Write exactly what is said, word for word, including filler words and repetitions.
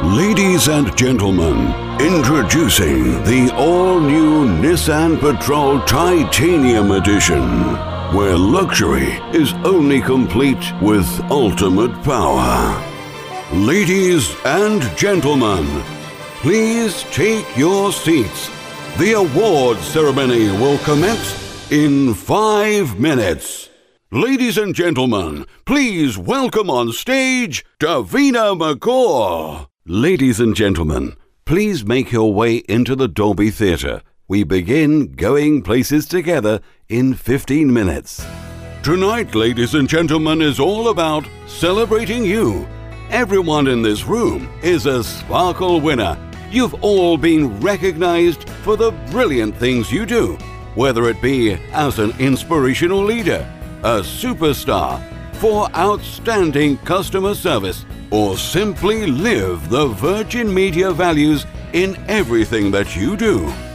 Ladies and gentlemen, introducing the all-new Nissan Patrol Titanium Edition, where luxury is only complete with ultimate power. Ladies and gentlemen, please take your seats. The awards ceremony will commence in five minutes. Ladies and gentlemen, please welcome on stage Davina McCall. Ladies and gentlemen, please make your way into the Dolby Theatre. We begin Going Places Together in fifteen minutes. Tonight, ladies and gentlemen, is all about celebrating you. Everyone in this room is a Sparkle winner. You've all been recognized for the brilliant things you do, whether it be as an inspirational leader, a superstar, for outstanding customer service, or simply live the Virgin Media values in everything that you do.